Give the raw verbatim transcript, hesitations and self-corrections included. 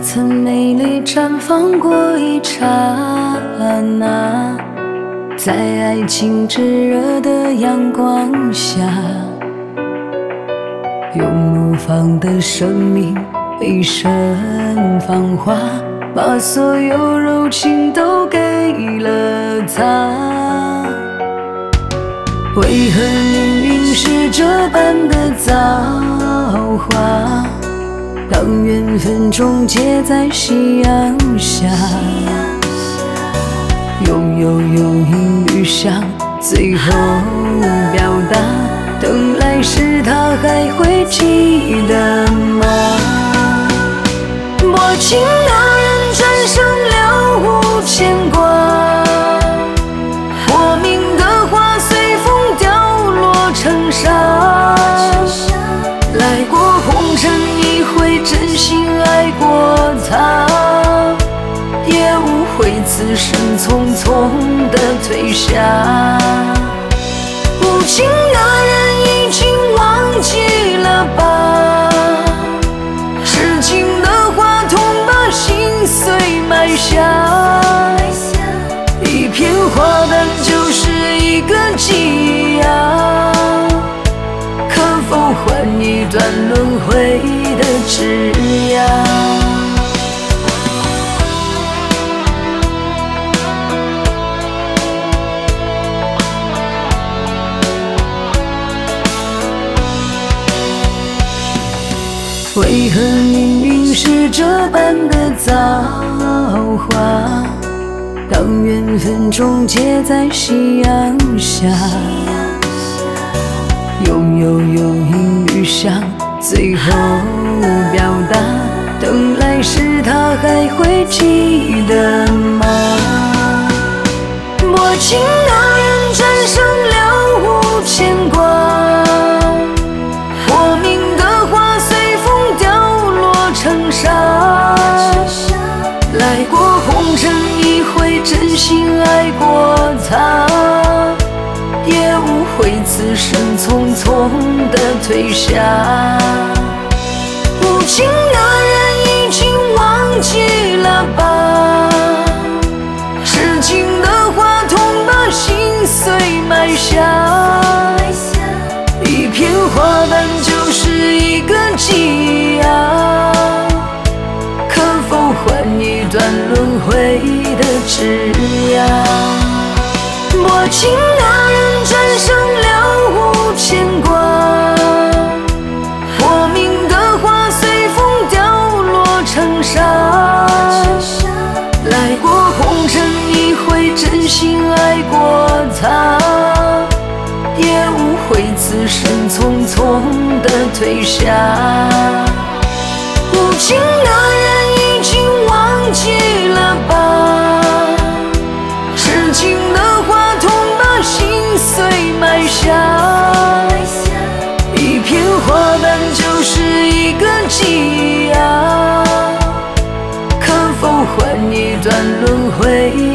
曾美丽绽放过一刹那，在爱情炙热的阳光下，用怒放的生命一生芳华，把所有柔情都给了他。为何命运是这般的造化，当缘分终结在夕阳下，拥有有影与相，最后表达，等来时他还会记得吗？薄情的人转身了无牵挂，莫名的话随风掉落成沙。来过红尘，你会真心爱过他，也无悔此生匆匆的退下。无情的人已经忘记了吧，痴情的话痛把心碎埋下，一片花瓣就是一个记呀，可否换一段轮回的枝桠？为何命运是这般的造化，当缘分终结在夕阳下，拥有有影与相，最后表达，等来时他还会记得吗？薄情的人转身了无牵挂，莫名的话随风掉落成沙。来过红尘，你会真心爱过他，也无悔此生匆匆的退下。无情的人已经忘记了吧，痴情的话痛把心碎埋下，一片花瓣就是一个记呀，可否换一段轮回的枝桠？薄情的人转身了无牵挂，莫名的话随风掉落成沙。来过红尘，你会真心爱过他，也无悔此生匆匆的退下。无情的人已经忘记了吧，痴情的话痛把心碎埋下，一片花瓣就是一个记呀，可否换一段轮回